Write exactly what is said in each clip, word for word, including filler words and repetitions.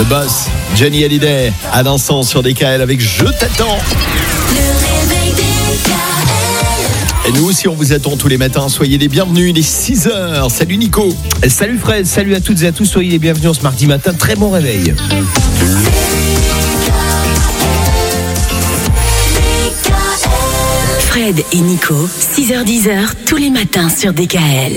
Le boss, Johnny Hallyday, à l'instant sur D K L avec Je t'attends. Et nous aussi on vous attend tous les matins, soyez les bienvenus, il est six heures. Salut Nico. Salut Fred, salut à toutes et à tous, soyez les bienvenus ce mardi matin, très bon réveil. Fred et Nico, six heures dix tous les matins sur D K L.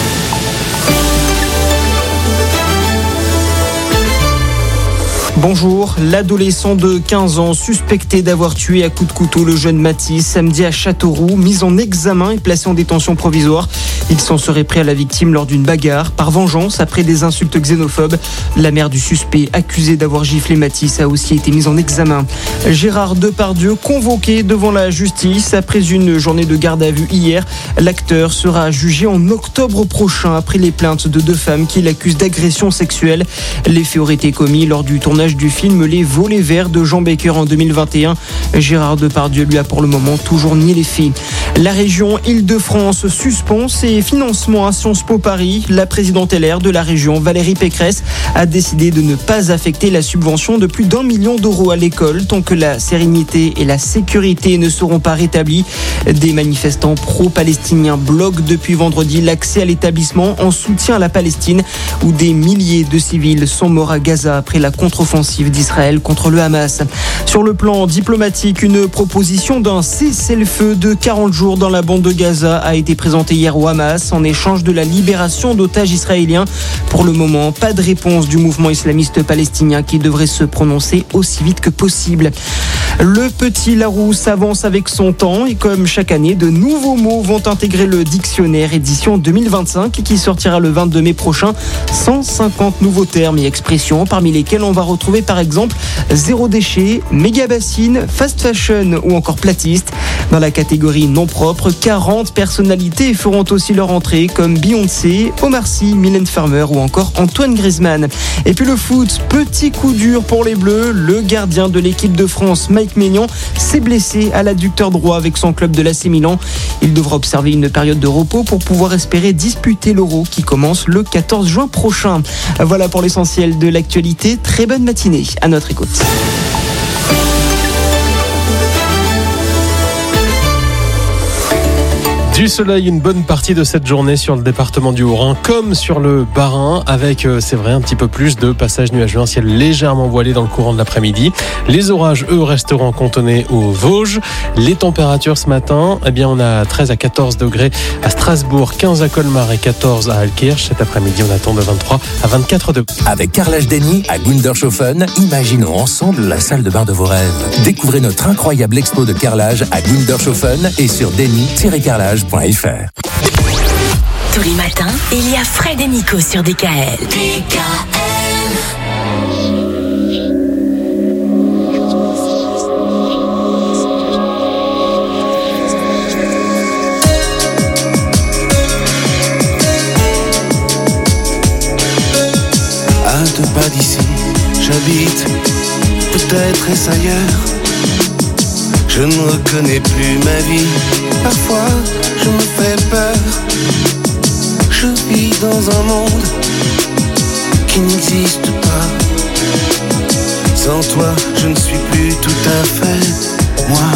Bonjour, l'adolescent de quinze ans suspecté d'avoir tué à coups de couteau le jeune Mathis samedi à Châteauroux, mis en examen et placé en détention provisoire. Il s'en serait pris à la victime lors d'une bagarre, par vengeance après des insultes xénophobes. La mère du suspect, accusée d'avoir giflé Mathis, a aussi été mise en examen. Gérard Depardieu, convoqué devant la justice après une journée de garde à vue hier. L'acteur sera jugé en octobre prochain après les plaintes de deux femmes qui l'accusent d'agression sexuelle. Les faits auraient été commis lors du tournage du film Les Volets Verts de Jean Baker en deux mille vingt et un. Gérard Depardieu lui a pour le moment toujours nié les faits. La région Île-de-France suspend ses financements à Sciences Po Paris. La présidente L R de la région, Valérie Pécresse, a décidé de ne pas affecter la subvention de plus d'un million d'euros à l'école tant que la sérénité et la sécurité ne seront pas rétablies. Des manifestants pro-palestiniens bloquent depuis vendredi l'accès à l'établissement en soutien à la Palestine, où des milliers de civils sont morts à Gaza après la contre-offensive d'Israël contre le Hamas. Sur le plan diplomatique, une proposition d'un cessez-le-feu de quarante jours dans la bande de Gaza a été présentée hier au Hamas en échange de la libération d'otages israéliens. Pour le moment, pas de réponse du mouvement islamiste palestinien qui devrait se prononcer aussi vite que possible. Le petit Larousse avance avec son temps et comme chaque année, de nouveaux mots vont intégrer le dictionnaire édition deux mille vingt-cinq qui sortira le vingt-deux mai prochain. cent cinquante nouveaux termes et expressions parmi lesquels on va retrouver par exemple zéro déchet, méga bassine, fast fashion ou encore platiste. Dans la catégorie non propre, quarante personnalités feront aussi leur entrée comme Beyoncé, Omar Sy, Mylène Farmer ou encore Antoine Griezmann. Et puis le foot, petit coup dur pour les Bleus. Le gardien de l'équipe de France, Mike Maignan, s'est blessé à l'adducteur droit avec son club de l'A C Milan. Il devra observer une période de repos pour pouvoir espérer disputer l'Euro qui commence le quatorze juin prochain. Voilà pour l'essentiel de l'actualité. Très bonne matinée à notre écoute. Du soleil une bonne partie de cette journée sur le département du Haut-Rhin comme sur le Bas-Rhin avec, c'est vrai, un petit peu plus de passages nuageux, un ciel légèrement voilé dans le courant de l'après-midi. Les orages, eux, resteront cantonnés aux Vosges. Les températures ce matin, eh bien, on a treize à quatorze degrés à Strasbourg, quinze à Colmar et quatorze à Altkirch. Cet après-midi, on attend de vingt-trois à vingt-quatre degrés. Avec Carrelage Denny à Gundershofen, imaginons ensemble la salle de bain de vos rêves. Découvrez notre incroyable expo de carrelage à Gundershofen et sur denny tiret carrelage point f r. Tous les matins, il y a Fred et Nico sur D K L. D K L. À deux pas d'ici, j'habite, peut-être est-ce ailleurs. Je ne reconnais plus ma vie, parfois je me fais peur. Je vis dans un monde qui n'existe pas. Sans toi, je ne suis plus tout à fait moi.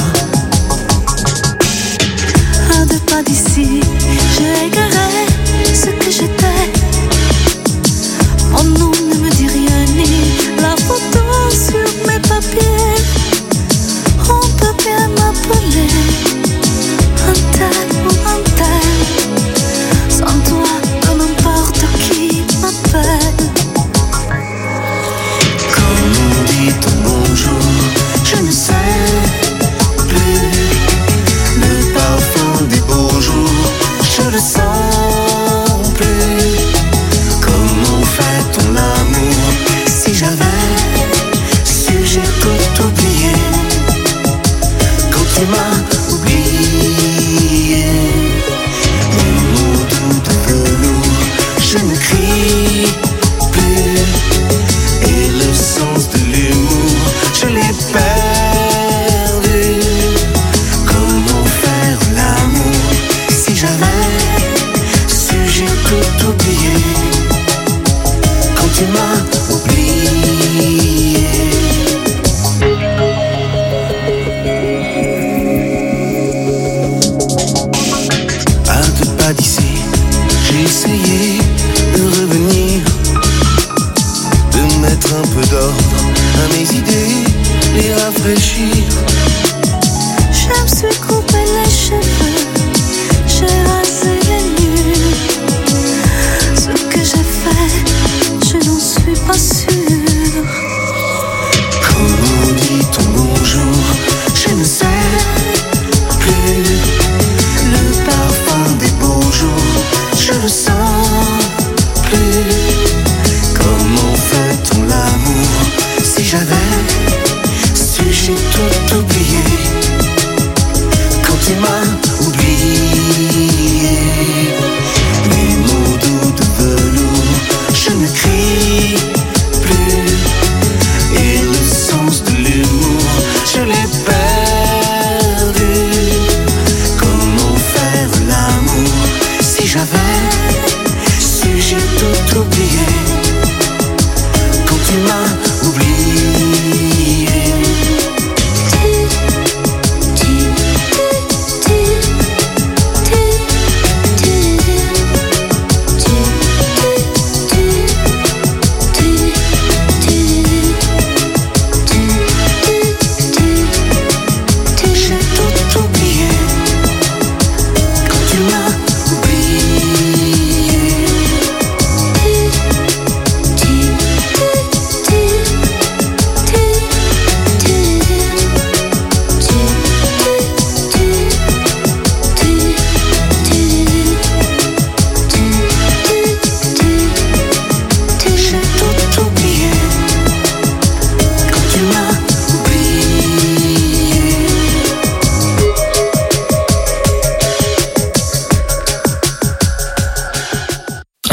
À deux pas d'ici, j'ai égaré ce que j'étais. Mon nom ne me dit rien, ni la photo sur mes papiers. On peut bien m'appeler un tel ou un tel. Sans toi, peu n'importe qui m'appelle. Quand on dit un bonjour, Je ne sais plus le parfum des beaux jours.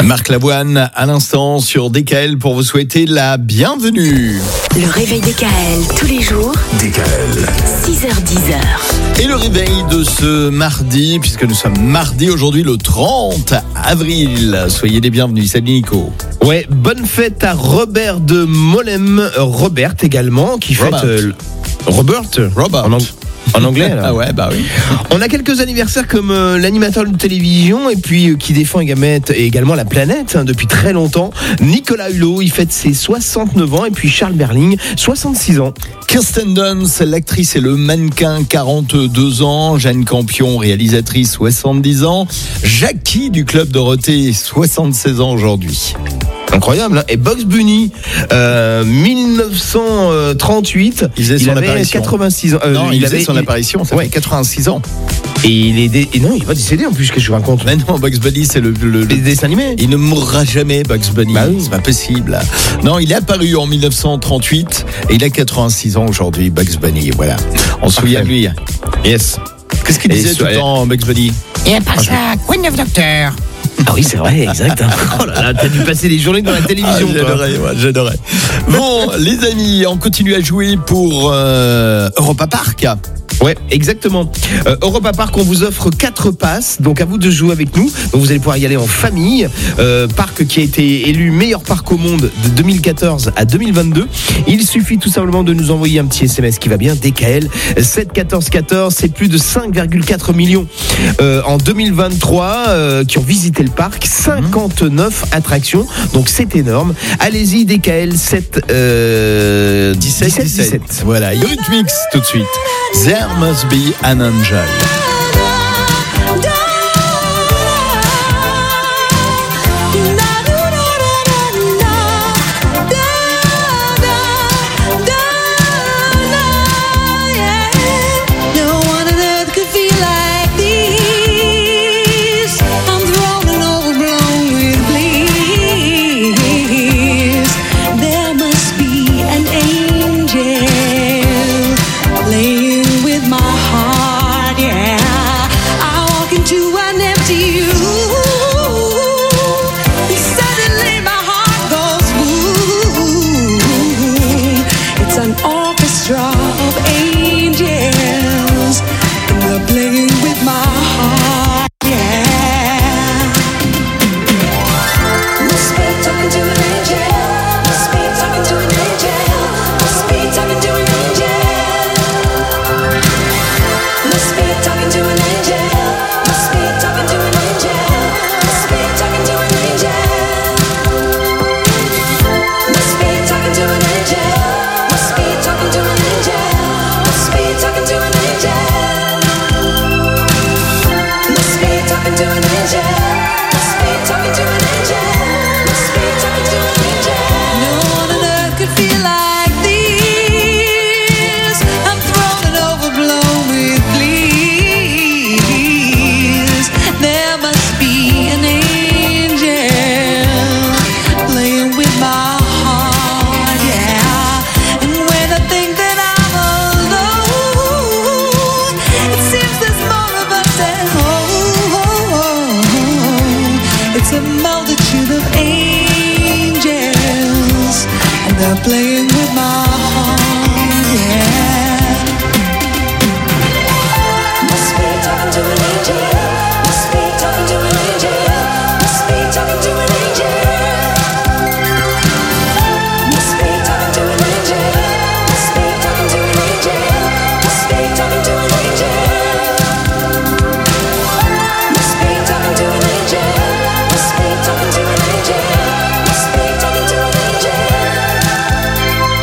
Marc Lavoine, à l'instant sur D K L pour vous souhaiter la bienvenue. Le réveil D K L, tous les jours. D K L. six heures dix. Et le réveil de ce mardi, puisque nous sommes mardi aujourd'hui le trente avril. Soyez les bienvenus, salut Nico. Ouais, bonne fête à Robert de Molem, Robert également, qui fête... Robert. euh, Robert Robert. En, ang- en anglais, là. Ah ouais, bah oui. On a quelques anniversaires comme euh, l'animateur de télévision et puis euh, qui défend également, également la planète hein, depuis très longtemps. Nicolas Hulot, il fête ses soixante-neuf ans et puis Charles Berling, soixante-six ans. Kirsten Dunst, l'actrice et le mannequin, quarante-deux ans. Jeanne Campion, réalisatrice, soixante-dix ans. Jackie du Club Dorothée, soixante-seize ans aujourd'hui. Incroyable, hein. Et Bugs Bunny, euh, mille neuf cent trente-huit, Il faisait son avait apparition. quatre-vingt-six ans. Euh, non, il, il faisait avait son il- apparition, ça ouais. fait quatre-vingt-six ans. Et il est dé- et non, il est pas décédé en plus, qu'est-ce que je raconte. Mais non, Bugs Bunny, c'est le... le, le- Les dessins animés. Il ne mourra jamais, Bugs Bunny. Bah oui. C'est pas possible. Non, il est apparu en mille neuf cent trente-huit et il a quatre-vingt-six ans aujourd'hui, Bugs Bunny. Voilà. On se souvient de lui. Yes. Qu'est-ce qu'il Et disait tout le sur- temps, Bugs Bunny? Et après ça, Queen of Doctor. Ah oui, c'est vrai, exact. hein. Oh là là, t'as dû passer des journées dans la télévision, Ah, toi. j'adorais, ouais, j'adorais. Bon, les amis, on continue à jouer pour euh, Europa Park. Ouais, exactement. Euh, Europa Park, on vous offre quatre passes, donc à vous de jouer avec nous. Donc vous allez pouvoir y aller en famille. Euh, parc qui a été élu meilleur parc au monde de deux mille quatorze à deux mille vingt-deux. Il suffit tout simplement de nous envoyer un petit S M S qui va bien, D K L sept quatorze quatorze. C'est plus de cinq virgule quatre millions euh, en deux mille vingt-trois euh, qui ont visité le parc. cinquante-neuf attractions, donc c'est énorme. Allez-y, D K L sept euh, dix-sept, dix-sept. Voilà, Eurythmics tout de suite. There must be an angel. No one on earth could feel like this. I'm thrown and overblown with bliss. There must be an angel playing with my heart, yeah. I walk into an empty room, and suddenly my heart goes boom. It's an orchestra of angels, and they're playing with my heart, yeah. Must be talking to an angel. Must be talking to an angel. Must be talking to an angel. Must be talking to an angel. Must be talking to an angel. Must be talking to an angel. Must be talking to an angel. Must be talking to an angel. Must be talking to an angel. Must be talking to an angel. Must be talking to an angel. Must be talking to an angel. No one on earth could feel like this. I'm thrown and overblown with bliss. There must be an angel playing with my heart, yeah. And when I think that I'm alone, it seems there's more of us at home. It's a multitude of angels, and they're playing with my heart, yeah. Must be talking to an angel. Must be talking to an angel. Must be talking to an angel. Must be talking to an angel. Must be talking to an angel. Must be talking to an angel. Must be talking to an angel. Must be talking to an angel. Must be talking to an angel.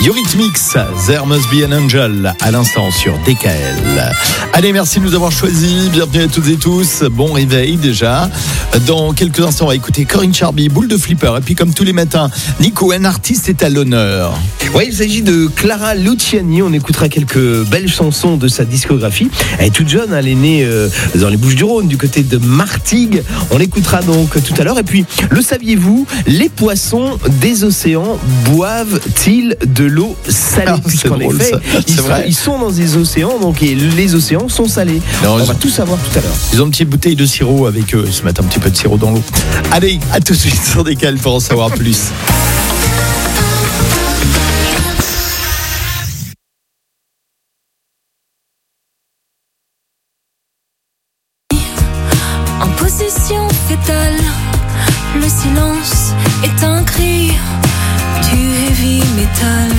Eurythmics, There Must Be an Angel, à l'instant sur D K L. Allez, merci de nous avoir choisis. Bienvenue à toutes et tous. Bon réveil déjà. Dans quelques instants, on va écouter Corinne Charby, boule de flipper. Et puis, comme tous les matins, Nico, un artiste est à l'honneur. Oui, il s'agit de Clara Luciani. On écoutera quelques belles chansons de sa discographie. Elle est toute jeune, elle est née euh, dans les Bouches-du-Rhône, du côté de Martigues. On l'écoutera donc tout à l'heure. Et puis, le saviez-vous, les poissons des océans boivent-ils de l'eau salée? Ah, Puisqu'en drôle, effet, ça. ils C'est sont, vrai. ils sont dans des océans, donc et les océans sont salés. Non, On ils- va tout savoir tout à l'heure. Ils ont une petite bouteille de sirop avec eux. Ils se mettent un petit peu de sirop dans l'eau. Allez, à tout de suite sur D K L pour en savoir plus. En position fétale, le silence est un cri du heavy metal.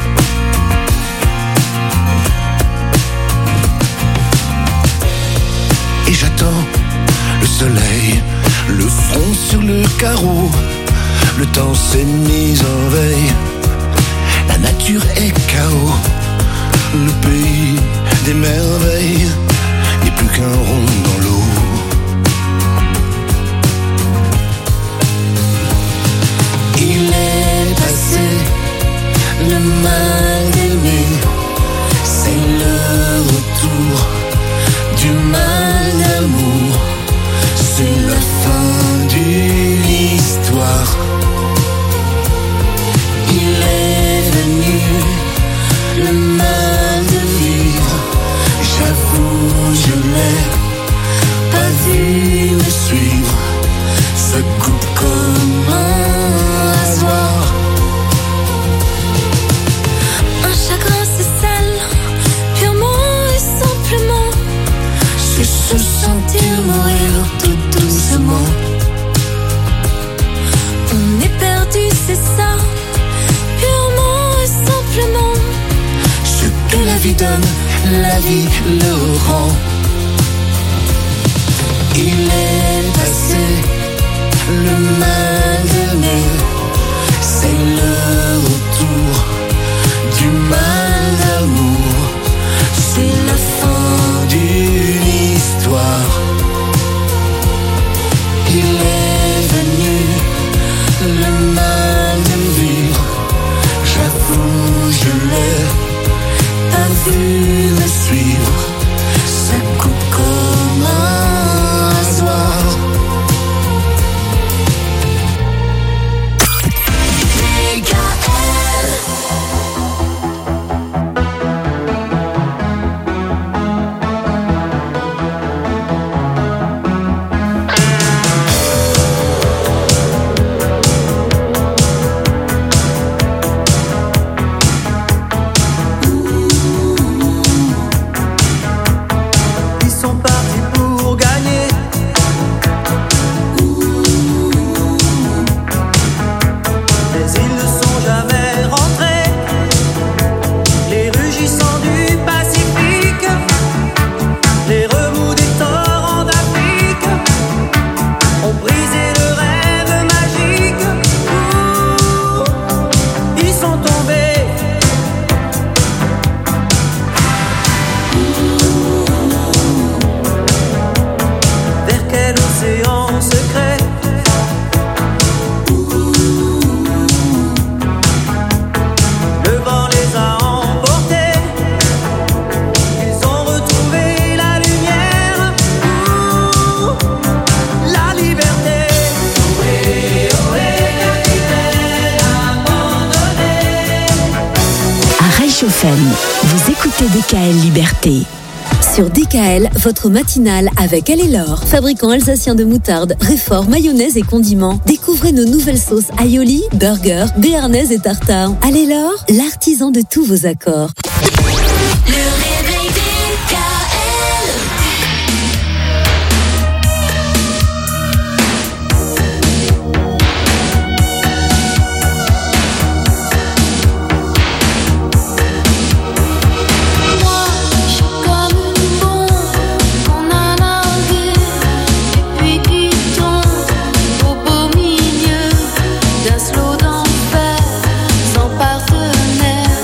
Et j'attends le soleil, le front sur le carreau. Le temps s'est mis en veille, la nature est chaos. Le pays des merveilles n'est plus qu'un rond dans l'eau. Il est passé le mal d'aimer, c'est le retour du mal d'amour, c'est la fin d'une histoire. Il est venu le mal de vivre, j'avoue je l'ai pas vu me suivre, ça coupe comme un rasoir. Un chagrin c'est sale, purement et simplement. C'est se sentir mourir tout doucement. On est perdu, c'est ça, purement et simplement. Ce que la vie donne, la vie le rend. Il est passé le mal d'aimer, c'est le retour du mal d'amour, c'est la fin d'une histoire. Il est venu le mal de vivre, j'avoue je l'ai pas vu me suivre, ça coupe comme un rasoir. Ils sont partis pour gagner. Mais ils ne sont jamais rentrés. Les rugissants du Pacifique, les remous des torrents d'Afrique ont brisé le rêve magique. Ouh, ils sont tombés. Vers quel océan secret? Le vent les a emportés. Ils ont retrouvé la lumière. Ouh, la liberté. Ohé, ohé, capitaine abandonné. À Reichshofen, vous écoutez D K L Liberté. Sur D K L, votre matinale avec Alélor, fabricant alsacien de moutarde, réfort, mayonnaise et condiments. Découvrez nos nouvelles sauces aioli, burger, béarnaise et tartare. Alélor, l'artisan de tous vos accords. Le réveil D K L. Moi, je suis comme une bombe en alargue, et puis qui tombe au beau milieu d'un slow d'enfer sans partenaire.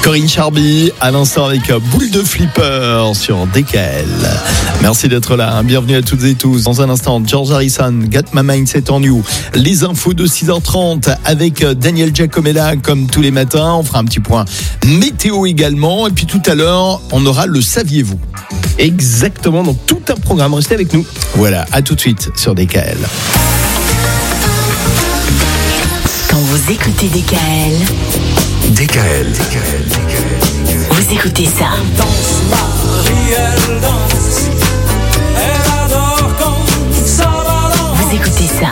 Corinne Charby, à l'instant avec Boule de Flipper sur D K L. Merci d'être là, hein. Bienvenue à toutes et tous. Dans un instant, George Harrison, Got My Mindset on You. Les infos de six heures trente avec Daniel Giacomella comme tous les matins. On fera un petit point météo également. Et puis tout à l'heure, on aura le Saviez-vous. Exactement, donc tout un programme. Restez avec nous. Voilà, à tout de suite sur D K L. Quand vous écoutez D K L, D K L. vous écoutez ça. Vous écoutez ça.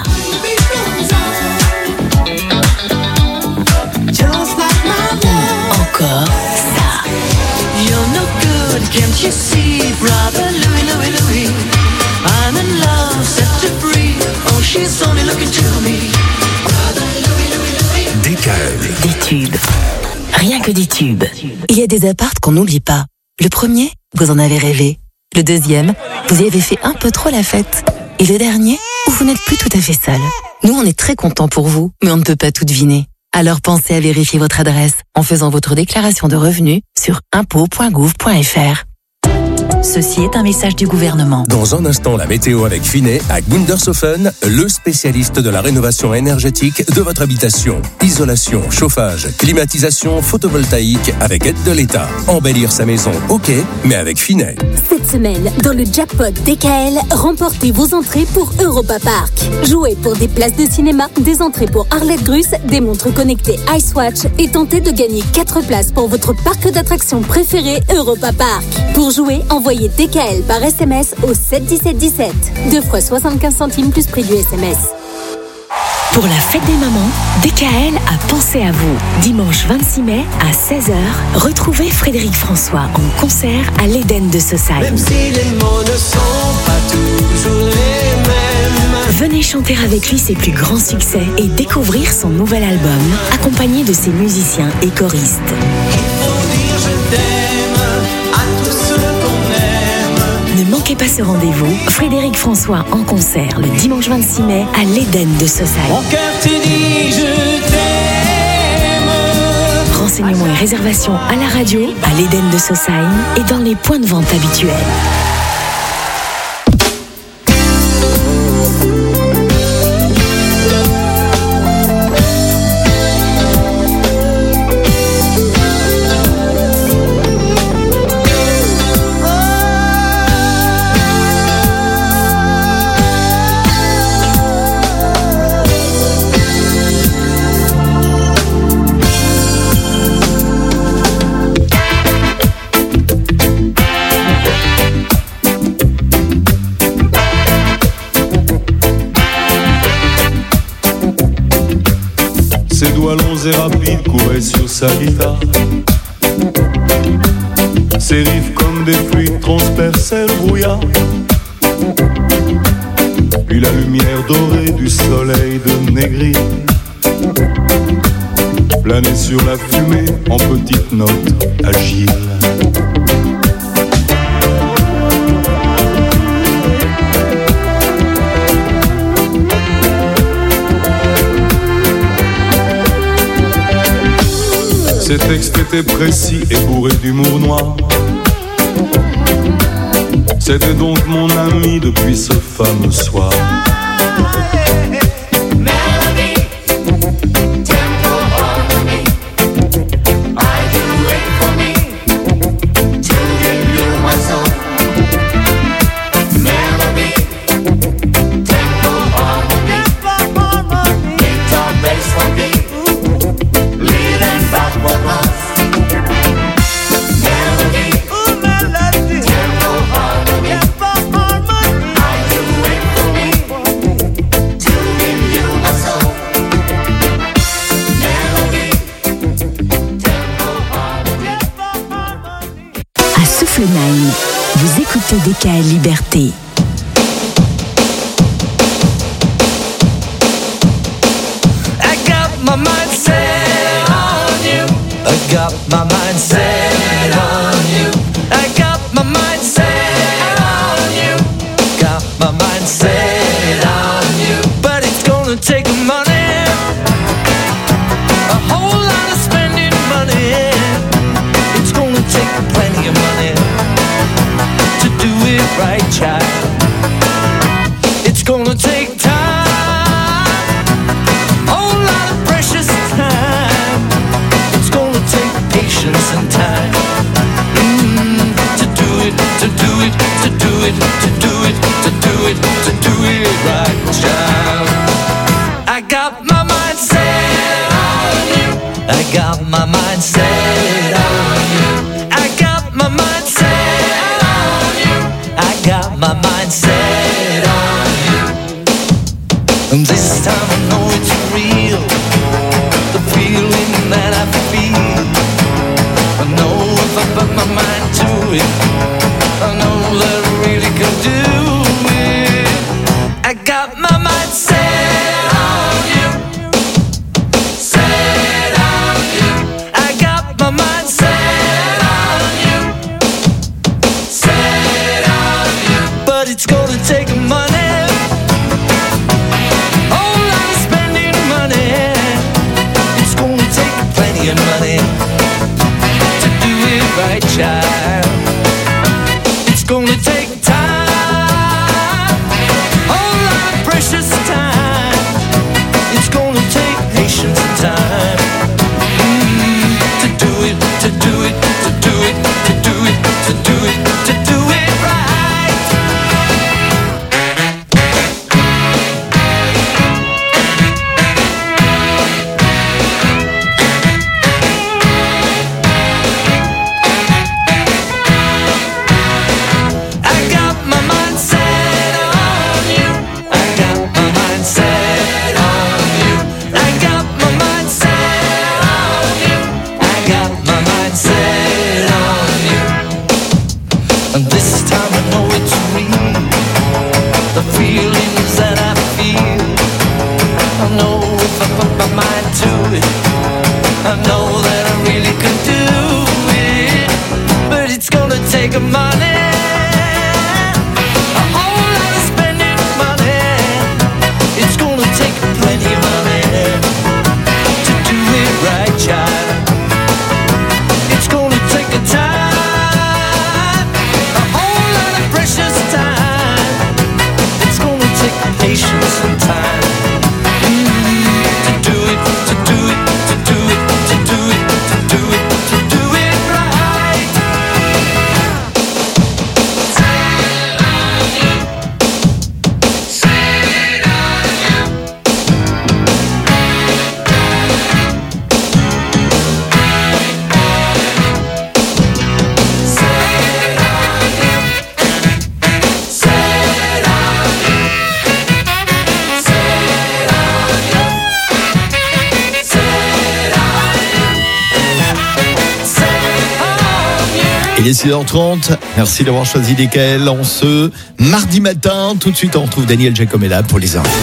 Encore ça. You're no good, can't you see, brother Louis, Louis, Louis? I'm in love, set to free. Oh, she's only looking to me. Brother Louis, Louis, Louis. D K L. Des tubes. Rien que des tubes. Il y a des appartes qu'on n'oublie pas. Le premier, vous en avez rêvé. Le deuxième, vous y avez fait un peu trop la fête. Et le dernier, où vous n'êtes plus tout à fait seul. Nous, on est très contents pour vous, mais on ne peut pas tout deviner. Alors pensez à vérifier votre adresse en faisant votre déclaration de revenus sur impôts point gouv point f r. Ceci est un message du gouvernement. Dans un instant, la météo avec Finet à Gundershofen, le spécialiste de la rénovation énergétique de votre habitation. Isolation, chauffage, climatisation, photovoltaïque avec aide de l'État. Embellir sa maison, ok, mais avec Finet. Cette semaine, dans le jackpot D K L, remportez vos entrées pour Europa Park. Jouez pour des places de cinéma, des entrées pour Arlette Gruss, des montres connectées Icewatch et tentez de gagner quatre places pour votre parc d'attractions préféré Europa Park. Pour jouer, envoyez D K L par S M S au sept dix-sept dix-sept. Deux fois soixante-quinze centimes plus prix du S M S. Pour la fête des mamans, D K L a pensé à vous. Dimanche vingt-six mai à seize heures, retrouvez Frédéric François en concert à l'Éden de Saussaye. Même si les mots ne sont pas toujours les mêmes. Venez chanter avec lui ses plus grands succès et découvrir son nouvel album, accompagné de ses musiciens et choristes. Ne manquez pas ce rendez-vous. Frédéric François en concert le dimanche vingt-six mai à l'Éden de Saussaye. Mon cœur te dit je t'aime. Renseignements et réservations à la radio, à l'Éden de Saussaye et dans les points de vente habituels. Ses doigts longs et rapides couraient sur sa guitare. Ses riffs comme des fluides transperçaient le brouillard. Puis la lumière dorée du soleil de Négri planait sur la fumée en petites notes agiles. Ses textes étaient précis et bourrés d'humour noir. C'était donc mon ami depuis ce fameux soir. Vous écoutez D K L Liberté. I got my mind set on you. I got my mind set on you. I got my mind set on you. Got my mind set on you. But it's gonna take money, a whole lot of spending money. I got my mind set on you. I got my mind set on you. I got my mind set on you. And this time I know it's real. The feeling that I feel. I know if I put my mind to it, I know that I really can do it. I got my mind set on you. Set on you. I got my mind set on you. Set on you. But it's gonna take money. Whole lot of spending money. It's gonna take plenty of money to do it right, child. It's gonna take time, whole lot of precious time. It's gonna take patience and time mm, to do it, to do it, to do it, to do it, to do it, to do it right. I got my mind set on you. I got my mind set on you. I got my mind set on you. I got my mind set on you. And this time I know it's real. The feelings that I feel. I know if I put my mind to it, I know that I really can do it. But it's gonna take a money. A whole lot of spending money. It's gonna take plenty of money to do it right, child. It's gonna take a time, a whole lot of precious time. It's gonna take patience and time mm, to do it, to do it, to do it, to do it, to do it, to do it right. Il est six heures trente, merci d'avoir choisi D K L en ce mardi matin. Tout de suite, on retrouve Daniel Giacomella pour les infos.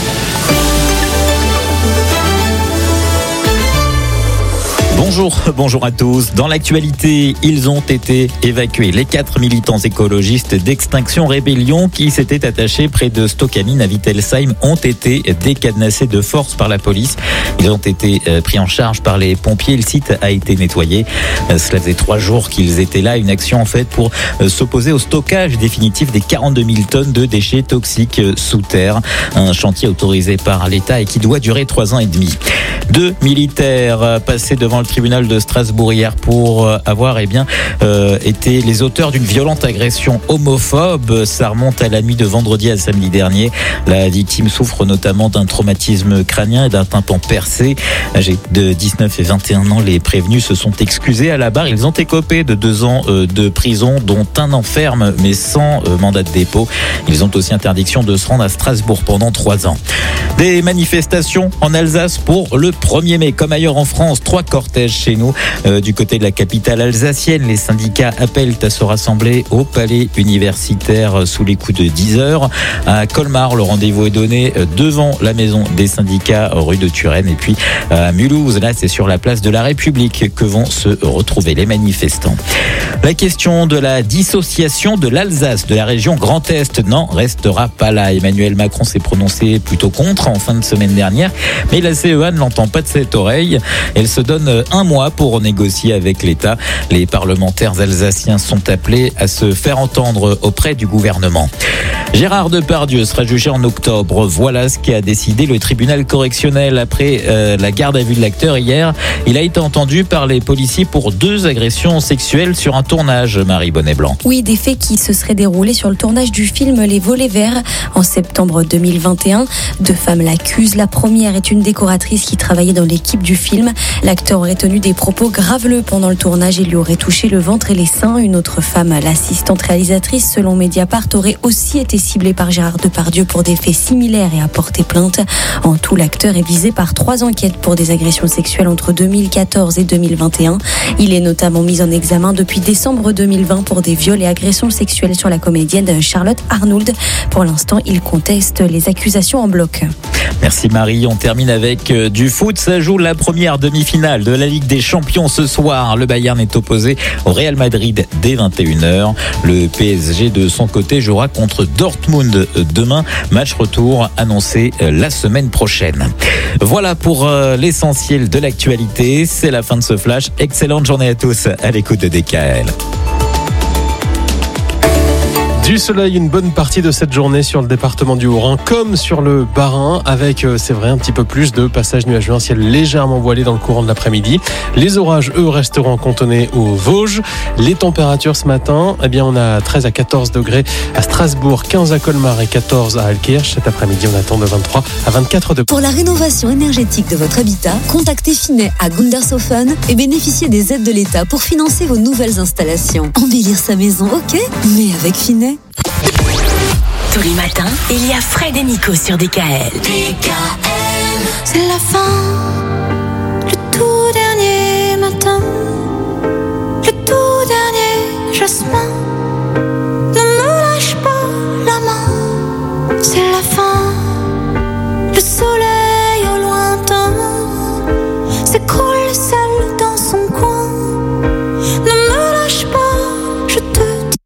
Bonjour, bonjour à tous. Dans l'actualité, ils ont été évacués. Les quatre militants écologistes d'Extinction Rébellion qui s'étaient attachés près de Stockamine à Wittelsheim ont été décadenassés de force par la police. Ils ont été pris en charge par les pompiers. Le site a été nettoyé. Cela faisait trois jours qu'ils étaient là. Une action en fait pour s'opposer au stockage définitif des quarante-deux mille tonnes de déchets toxiques sous terre. Un chantier autorisé par l'État et qui doit durer trois ans et demi. Deux militaires passés devant le tribunal de Strasbourg hier pour avoir eh bien, euh, été les auteurs d'une violente agression homophobe. Ça remonte à la nuit de vendredi à samedi dernier. La victime souffre notamment d'un traumatisme crânien et d'un tympan percé. Âgés de dix-neuf et vingt et un ans, les prévenus se sont excusés à la barre. Ils ont écopé de deux ans de prison, dont un an ferme, mais sans mandat de dépôt. Ils ont aussi interdiction de se rendre à Strasbourg pendant trois ans. Des manifestations en Alsace pour le premier mai, comme ailleurs en France. Trois cortèges chez nous. Euh, du côté de la capitale alsacienne, les syndicats appellent à se rassembler au palais universitaire sous les coups de dix heures. À Colmar, le rendez-vous est donné devant la maison des syndicats rue de Turenne. Et puis à Mulhouse, là c'est sur la place de la République que vont se retrouver les manifestants. La question de la dissociation de l'Alsace de la région Grand Est n'en restera pas là. Emmanuel Macron s'est prononcé plutôt contre en fin de semaine dernière, mais la C E A ne l'entend pas de cette oreille. Elle se donne un mois pour négocier avec l'État. Les parlementaires alsaciens sont appelés à se faire entendre auprès du gouvernement. Gérard Depardieu sera jugé en octobre. Voilà ce qu'a décidé le tribunal correctionnel après euh, la garde à vue de l'acteur hier. Il a été entendu par les policiers pour deux agressions sexuelles sur un tournage, Marie Bonnet-Blanc. Oui, des faits qui se seraient déroulés sur le tournage du film Les Volets Verts en septembre deux mille vingt et un. Deux femmes femmes l'accusent. La première est une décoratrice qui travaillait dans l'équipe du film. L'acteur aurait tenu des propos graveleux pendant le tournage et lui aurait touché le ventre et les seins. Une autre femme, l'assistante réalisatrice, selon Mediapart, aurait aussi été ciblée par Gérard Depardieu pour des faits similaires et a porté plainte. En tout, l'acteur est visé par trois enquêtes pour des agressions sexuelles entre deux mille quatorze et deux mille vingt et un. Il est notamment mis en examen depuis décembre deux mille vingt pour des viols et agressions sexuelles sur la comédienne Charlotte Arnould. Pour l'instant, il conteste les accusations en bloc. Merci Marie. On termine avec euh, du foot. Ça joue la première demi-finale de la Ligue des Champions ce soir. Le Bayern est opposé au Real Madrid dès vingt et une heures. Le P S G de son côté jouera contre Dortmund demain. Match retour annoncé euh, la semaine prochaine. Voilà pour euh, l'essentiel de l'actualité. C'est la fin de ce flash. Excellente journée à tous à l'écoute de D K L. Du soleil une bonne partie de cette journée sur le département du Haut-Rhin comme sur le Bas-Rhin avec, c'est vrai, un petit peu plus de passages nuageux, un ciel légèrement voilé dans le courant de l'après-midi. Les orages, eux, resteront cantonnés aux Vosges. Les températures ce matin, eh bien, on a treize à quatorze degrés à Strasbourg, quinze à Colmar et quatorze à Altkirch. Cet après-midi, on attend de vingt-trois à vingt-quatre degrés. Pour la rénovation énergétique de votre habitat, contactez Finet à Gundershofen et bénéficiez des aides de l'État pour financer vos nouvelles installations. Embellir sa maison, ok, mais avec Finet. Tous les matins, il y a Fred et Nico sur D K L. D K L, c'est la fin, le tout dernier matin, le tout dernier jasmin. Ne me lâche pas la main, c'est la fin, le soleil au lointain s'écroule seul dans son coin. Ne me lâche pas, je te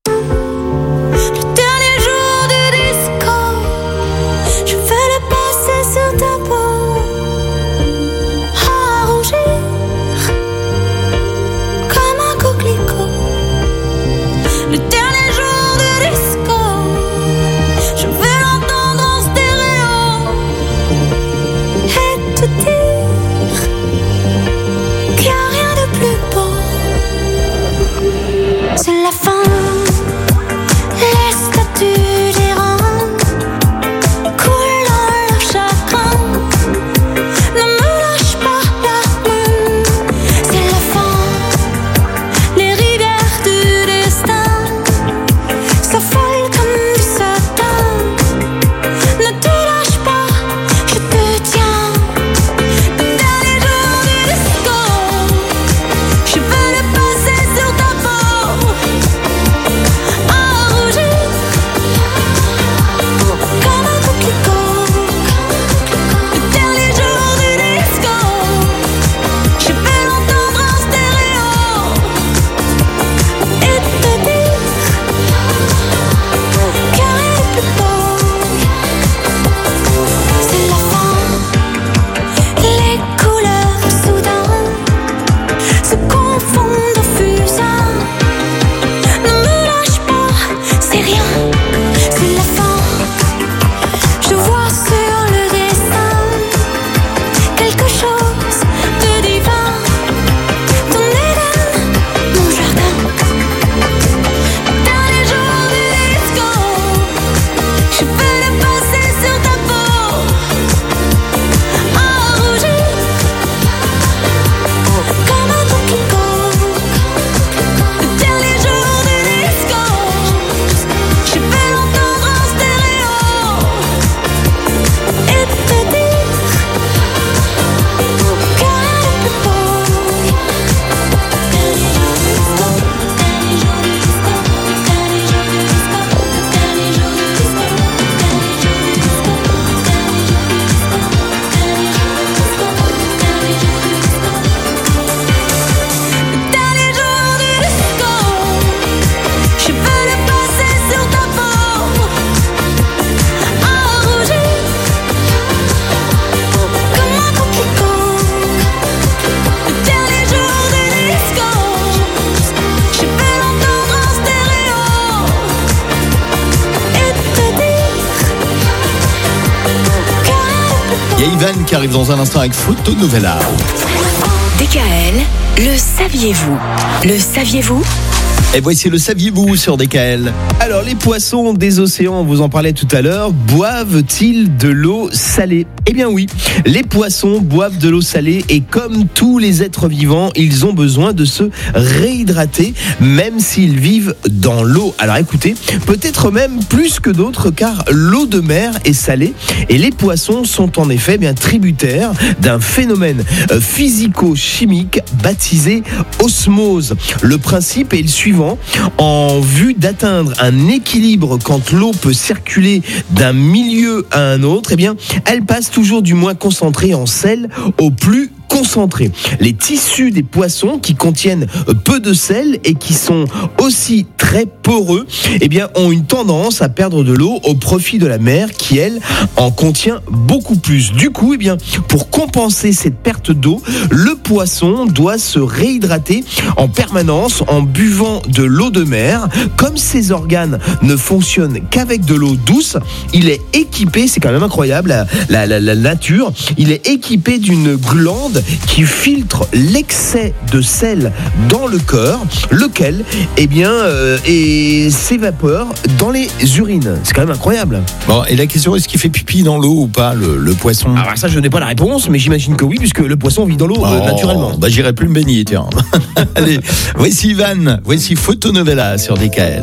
Il y a Ivan qui arrive dans un instant avec Photo Novella. D K L, le saviez-vous? Le saviez-vous? Et voici le saviez-vous sur D K L. Alors, les poissons des océans, on vous en parlait tout à l'heure, boivent-ils de l'eau salée ? Eh bien oui, les poissons boivent de l'eau salée et comme tous les êtres vivants, ils ont besoin de se réhydrater, même s'ils vivent dans l'eau. Alors écoutez, peut-être même plus que d'autres, car l'eau de mer est salée et les poissons sont en effet bien tributaires d'un phénomène euh, physico-chimique baptisé osmose. Le principe est le suivant: en vue d'atteindre un équilibre quand l'eau peut circuler d'un milieu à un autre, eh bien, elle passe toujours du moins concentré en sel au plus concentré. Les tissus des poissons qui contiennent peu de sel et qui sont aussi très poreux, eh bien, ont une tendance à perdre de l'eau au profit de la mer qui, elle, en contient beaucoup plus. Du coup, eh bien, pour compenser cette perte d'eau, le poisson doit se réhydrater en permanence en buvant de l'eau de mer. Comme ses organes ne fonctionnent qu'avec de l'eau douce, il est équipé, c'est quand même incroyable, la, la, la, la nature, il est équipé d'une glande qui filtre l'excès de sel dans le corps, lequel eh bien, euh, et s'évapore dans les urines. C'est quand même incroyable. Bon, et la question, est-ce qu'il fait pipi dans l'eau ou pas, le, le poisson ? Alors ça, je n'ai pas la réponse, mais j'imagine que oui, puisque le poisson vit dans l'eau euh, Oh, naturellement. Bah, j'irai plus me baigner, tiens. Allez, voici Ivan, voici Photonovella sur D K L.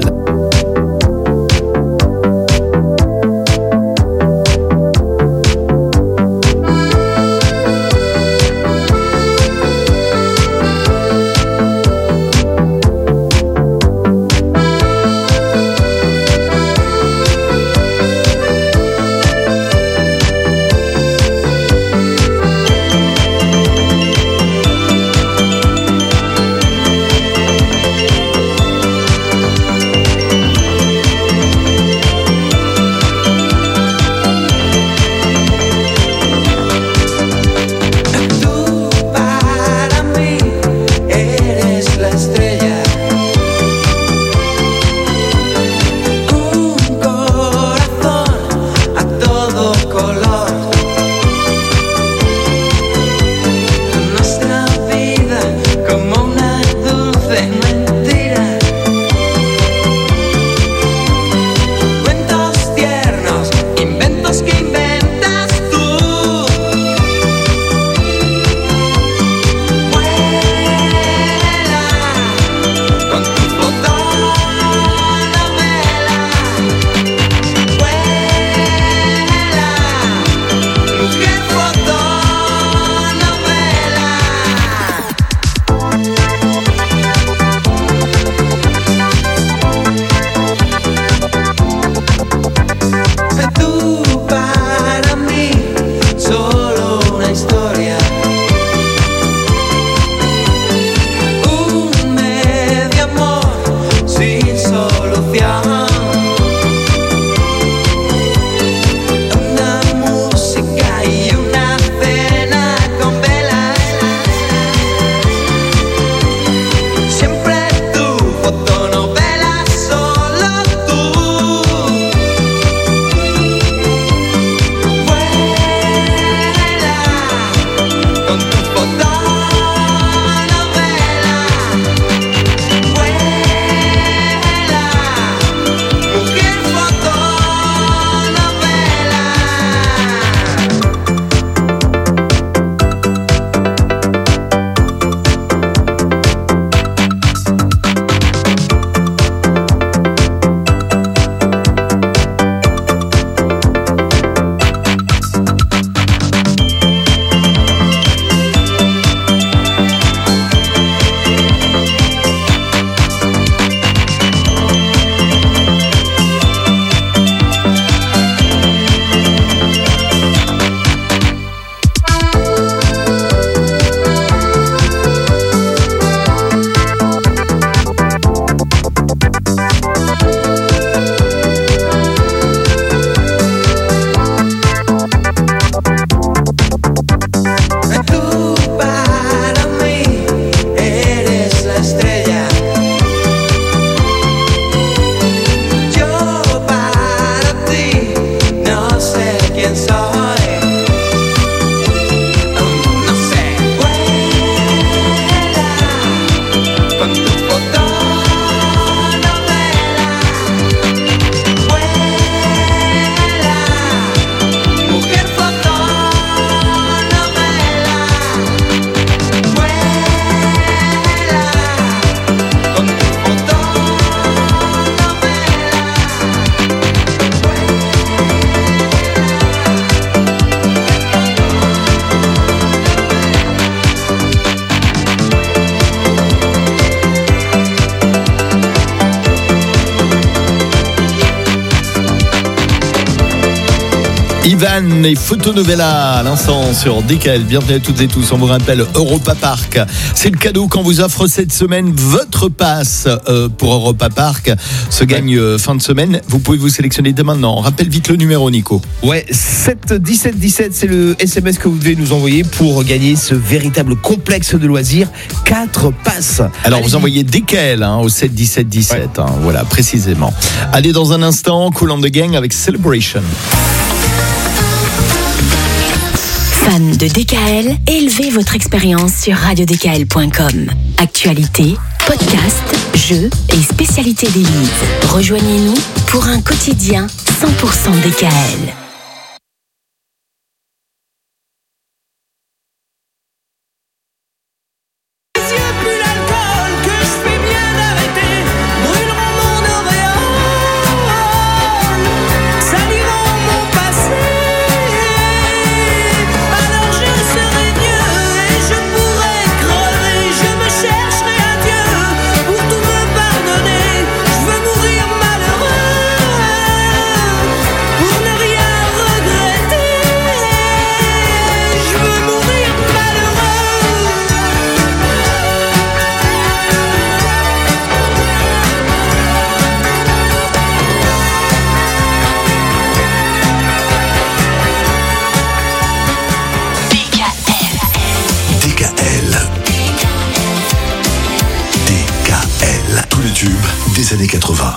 Van et Photonovella à l'instant sur D K L. Bienvenue à toutes et tous. On vous rappelle Europa Park. C'est le cadeau qu'on vous offre cette semaine. Votre passe euh, pour Europa Park se gagne euh, fin de semaine. Vous pouvez vous sélectionner dès maintenant. On rappelle vite le numéro, Nico. Ouais, sept dix-sept dix-sept, c'est le S M S que vous devez nous envoyer pour gagner ce véritable complexe de loisirs. quatre passes. Alors Allez-y. vous envoyez D K L hein, au sept dix-sept dix-sept. Ouais. Hein, voilà, précisément. Allez, dans un instant, Cool and the Gang avec Celebration. Fan de D K L, élevez votre expérience sur radio d k l point com. Actualité, podcast, jeux et spécialités des Leeds. Rejoignez-nous pour un quotidien cent pour cent D K L. Des années quatre-vingts.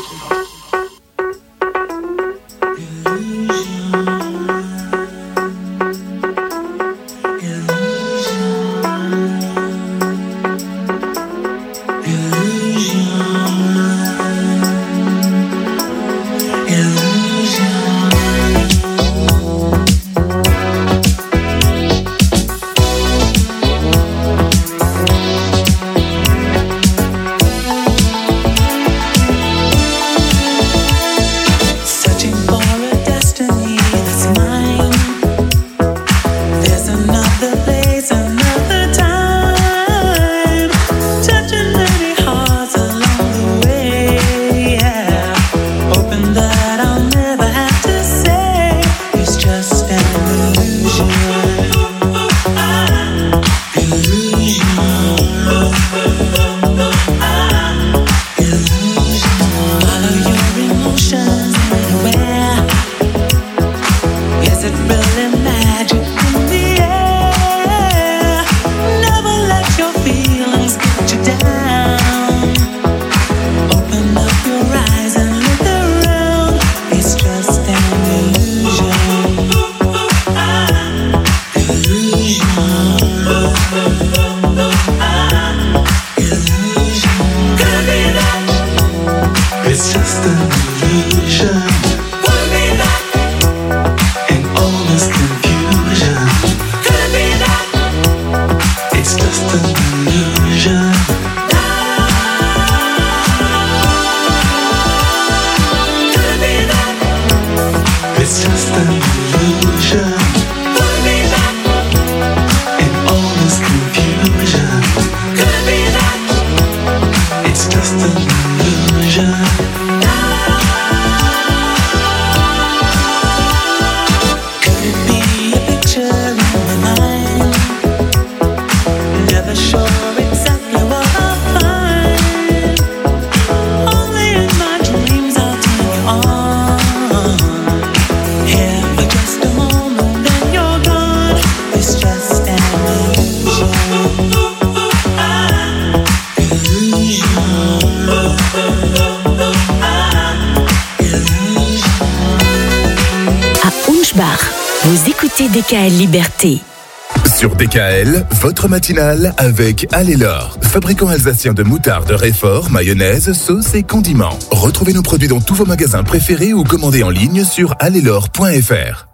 Vous écoutez D K L Liberté. Sur D K L, votre matinale avec Allelor, fabricant alsacien de moutarde, réfort, mayonnaise, sauce et condiments. Retrouvez nos produits dans tous vos magasins préférés ou commandez en ligne sur allelor point f r.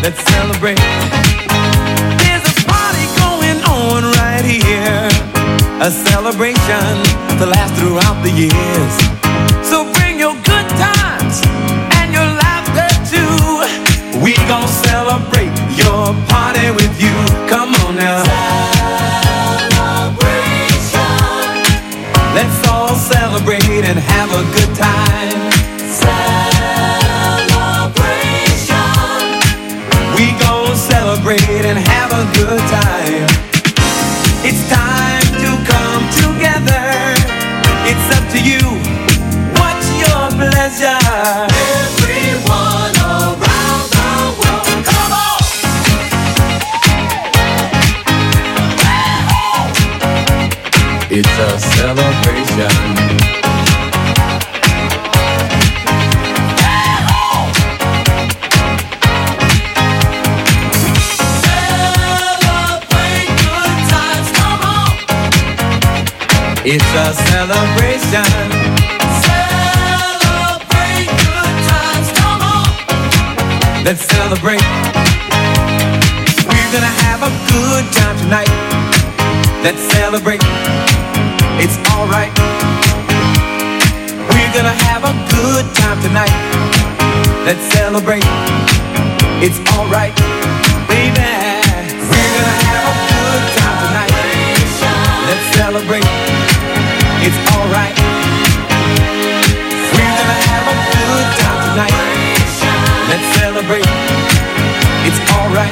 let's celebrate. There's a party going on right here, a celebration to last throughout the years. So bring your good times and your laughter too. We gon' celebrate your party with you. Come on now. Let's all celebrate and have a good time. Celebration. We gon' celebrate and have a good time. It's time to come together. It's up to you. What's your pleasure? Everyone around the world, come on! It's a celebration. Celebrate good times, come on. It's a celebration. Celebrate good times, come on. Let's celebrate. We're gonna have a good time tonight. Let's celebrate. It's alright. We're gonna have a good time tonight. Let's celebrate. It's alright, baby. We're gonna have a good time tonight. Let's celebrate. It's alright. We're gonna have a good time tonight. Let's celebrate. It's alright.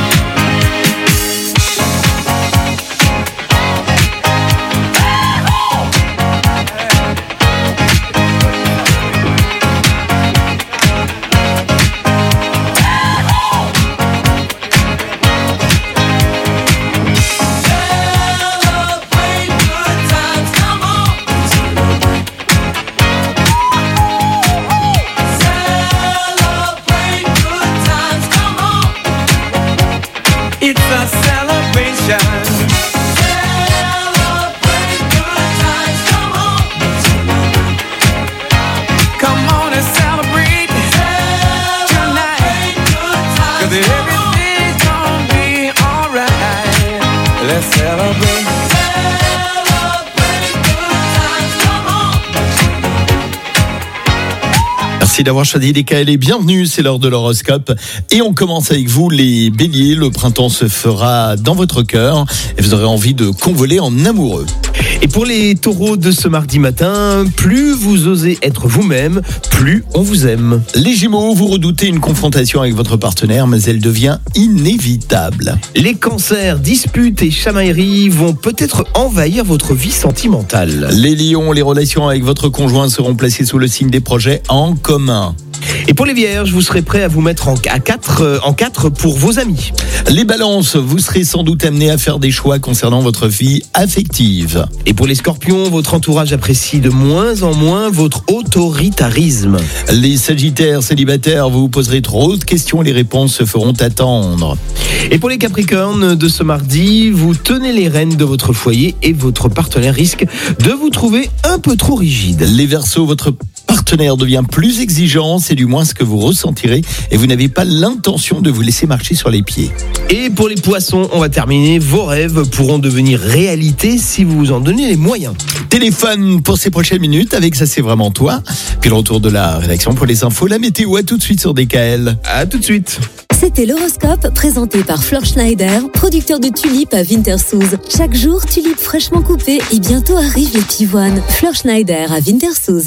Merci d'avoir choisi D K L et bienvenue, c'est l'heure de l'horoscope. Et on commence avec vous les béliers, le printemps se fera dans votre cœur et vous aurez envie de convoler en amoureux. Et pour les taureaux de ce mardi matin, plus vous osez être vous-même, plus on vous aime. Les gémeaux, vous redoutez une confrontation avec votre partenaire, mais elle devient inévitable. Les cancers, disputes et chamailleries vont peut-être envahir votre vie sentimentale. Les lions, les relations avec votre conjoint seront placées sous le signe des projets en commun. Et pour les vierges, vous serez prêts à vous mettre en, à quatre, euh, en quatre pour vos amis. Les balances, vous serez sans doute amenés à faire des choix concernant votre vie affective. Et pour les scorpions, votre entourage apprécie de moins en moins votre autoritarisme. Les sagittaires célibataires, vous vous poserez trop de questions et les réponses se feront attendre. Et pour les capricornes de ce mardi, vous tenez les rênes de votre foyer et votre partenaire risque de vous trouver un peu trop rigide. Les verseaux, votre partenaire devient plus exigeant, c'est du moins ce que vous ressentirez et vous n'avez pas l'intention de vous laisser marcher sur les pieds. Et pour les poissons, on va terminer, vos rêves pourront devenir réalité si vous vous en donnez les moyens. Téléphone pour ces prochaines minutes avec Ça c'est vraiment toi. Puis le retour de la rédaction pour les infos, la météo, à tout de suite sur D K L. À tout de suite. C'était l'horoscope présenté par Fleur Schneider, producteur de tulipes à Wintersoos. Chaque jour, tulipes fraîchement coupées et bientôt arrivent les pivoines. Fleur Schneider à Wintersoos.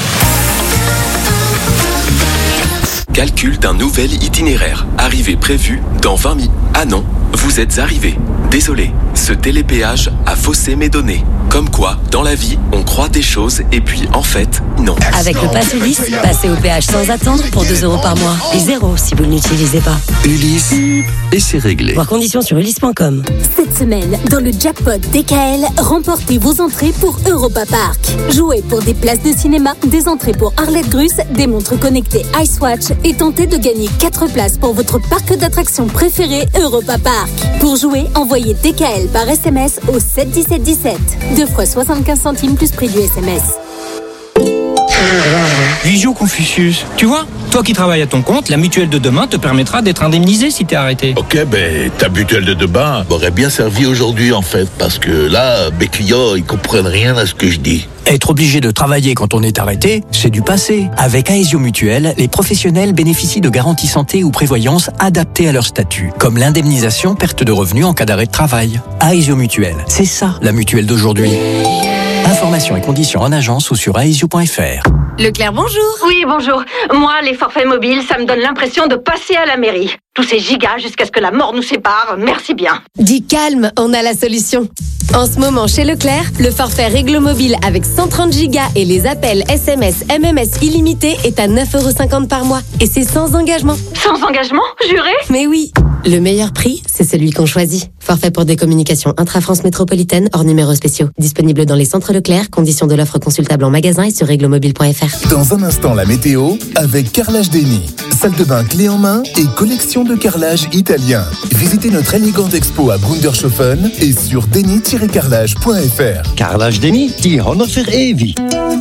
Calcul d'un nouvel itinéraire. Arrivée prévue dans vingt minutes. Ah non, vous êtes arrivé. Désolé, ce télépéage a faussé mes données. Comme quoi, dans la vie, on croit des choses et puis en fait, non. Avec le Pass Ulysse, passez au péage sans attendre pour deux euros par mois. Et zéro si vous ne l'utilisez pas. Ulysse, et c'est réglé. Voir conditions sur ulysse point com. Cette semaine, dans le jackpot D K L, remportez vos entrées pour Europa Park. Jouez pour des places de cinéma, des entrées pour Arlette Gruss, des montres connectées Icewatch et tentez de gagner quatre places pour votre parc d'attractions préféré Europa Park. Pour jouer, envoyez D K L par S M S au sept dix-sept dix-sept. Deux fois soixante-quinze centimes plus prix du S M S. Visio Confucius, tu vois, Toi qui travailles à ton compte, la mutuelle de demain te permettra d'être indemnisé si t'es arrêté. Ok, ben ta mutuelle de demain m'aurait bien servi aujourd'hui en fait, parce que là, mes clients, ils comprennent rien à ce que je dis. Être obligé de travailler quand on est arrêté, c'est du passé. Avec Aesio Mutuelle, les professionnels bénéficient de garanties santé ou prévoyance adaptées à leur statut, comme l'indemnisation perte de revenus en cas d'arrêt de travail. Aesio Mutuelle, c'est ça la mutuelle d'aujourd'hui. Informations et conditions en agence ou sur aesio point f r. Leclerc, bonjour. Oui, bonjour. Moi, les forfaits mobiles, ça me donne l'impression de passer à la mairie. Tous ces gigas jusqu'à ce que la mort nous sépare, merci bien. Dis calme, on a la solution. En ce moment, chez Leclerc, le forfait Réglo Mobile avec cent trente gigas et les appels S M S, M M S illimités est à neuf euros cinquante par mois. Et c'est sans engagement. Sans engagement, juré? Mais oui. Le meilleur prix, c'est celui qu'on choisit. Forfait pour des communications intra-France métropolitaine hors numéros spéciaux. Disponible dans les centres Leclerc. Conditions de l'offre consultable en magasin et sur réglomobile point f r. Dans un instant, la météo avec Carrelage Denis. Salle de bain clé en main et collection de carrelage italien. Visitez notre élégante expo à Brundershofen et sur denis tiret carrelage point f r. Carrelage Denis, die Honor für ewig.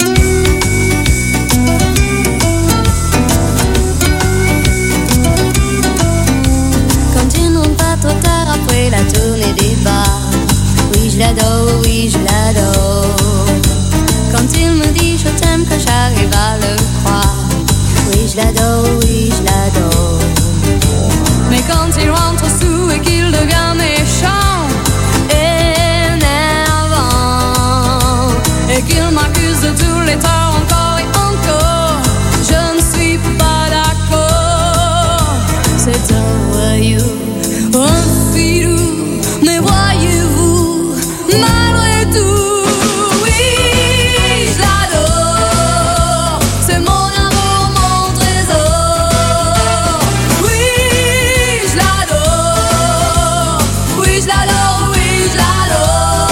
Trop tard après la tournée des bars. Oui, je l'adore, oui, je l'adore. Quand il me dit je t'aime, que j'arrive à le croire. Oui, je l'adore, oui, je l'adore. Mais quand il rentre sous et qu'il devient méchant, énervant, et qu'il m'accuse de tous les torts encore et encore, je ne suis pas d'accord. C'est un voyou. Un filou, mais voyez-vous, malgré tout, oui, je l'adore. C'est mon amour, mon trésor. Oui, je l'adore. Oui, je l'adore, oui, je l'adore.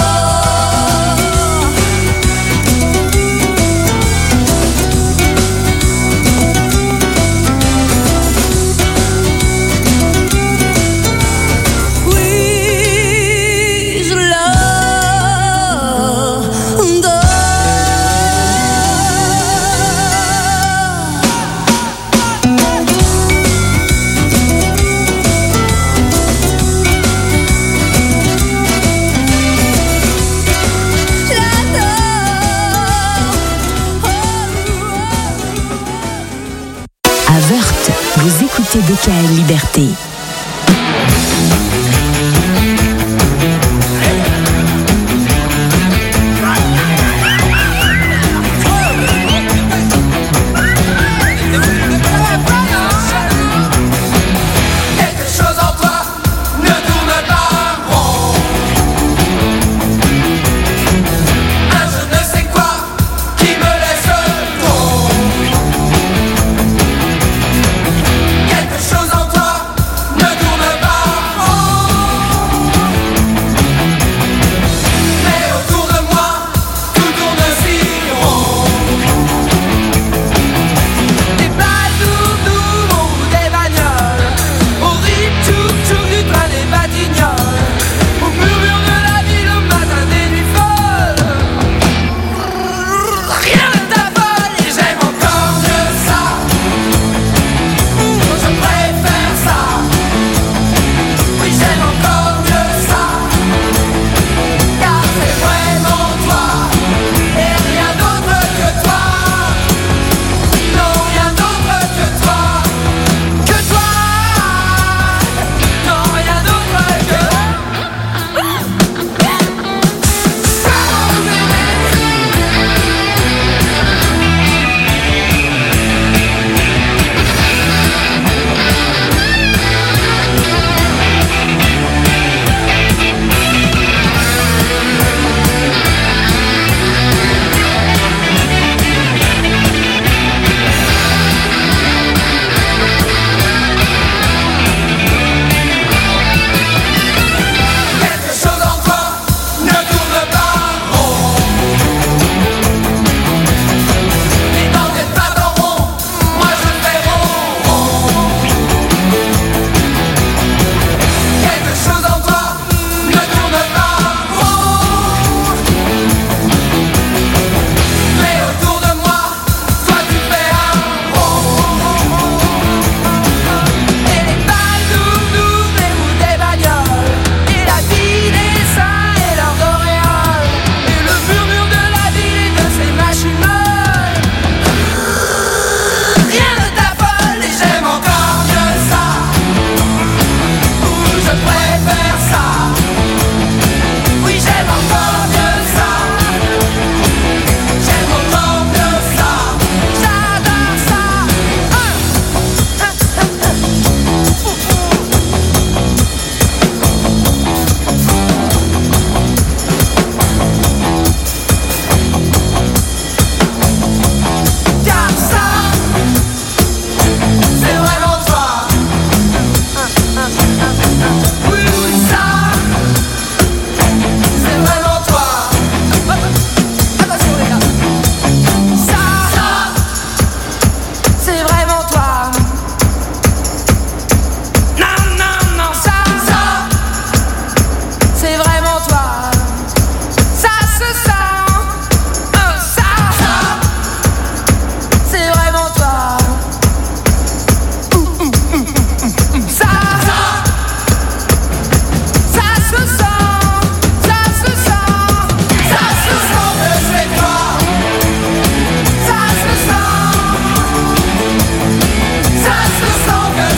À Wörth, vous écoutez D K L Liberté.